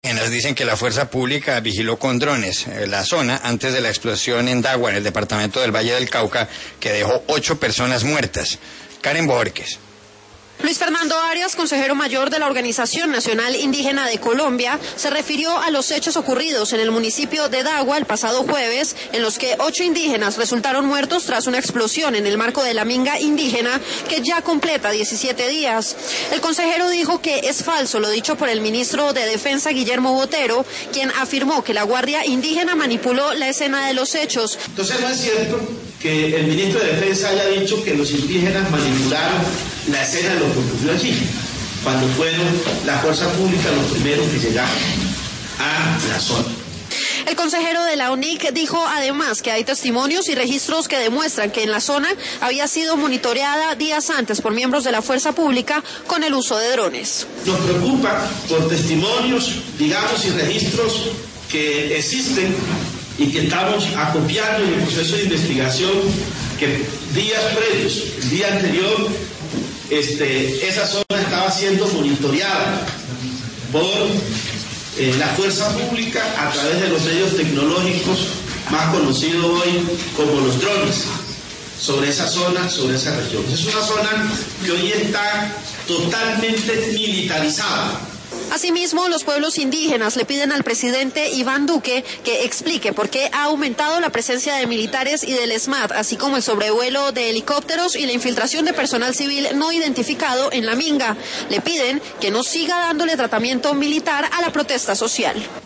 Nos dicen que la fuerza pública vigiló con drones la zona antes de la explosión en Dagua, en el departamento del Valle del Cauca, que dejó 8 personas muertas. Karen Borges. Luis Fernando Arias, consejero mayor de la Organización Nacional Indígena de Colombia, se refirió a los hechos ocurridos en el municipio de Dagua el pasado jueves, en los que 8 indígenas resultaron muertos tras una explosión en el marco de la minga indígena que ya completa 17 días. El consejero dijo que es falso lo dicho por el ministro de Defensa, Guillermo Botero, quien afirmó que la Guardia Indígena manipuló la escena de los hechos. Entonces no es cierto que el ministro de Defensa haya dicho que los indígenas manipularon la escena de lo que ocurrió allí, cuando fueron la fuerza pública los primeros que llegaron a la zona. El consejero de la ONIC dijo además que hay testimonios y registros que demuestran que en la zona había sido monitoreada días antes por miembros de la fuerza pública con el uso de drones. Nos preocupa por testimonios, digamos, y registros que existen y que estamos acopiando en el proceso de investigación, que días previos, el día anterior, esa zona estaba siendo monitoreada por la fuerza pública a través de los medios tecnológicos más conocidos hoy como los drones, sobre esa zona, sobre esa región. Es una zona que hoy está totalmente militarizada. Asimismo, los pueblos indígenas le piden al presidente Iván Duque que explique por qué ha aumentado la presencia de militares y del ESMAD, así como el sobrevuelo de helicópteros y la infiltración de personal civil no identificado en la minga. Le piden que no siga dándole tratamiento militar a la protesta social.